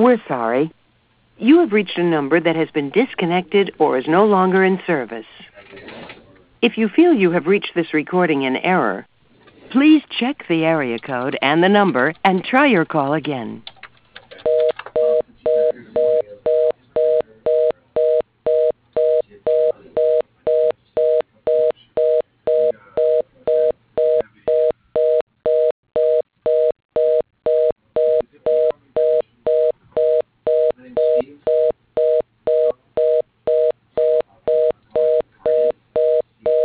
We're sorry. You have reached a number that has been disconnected or is no longer in service. If you feel you have reached this recording in error, please check the area code and the number and try your call again.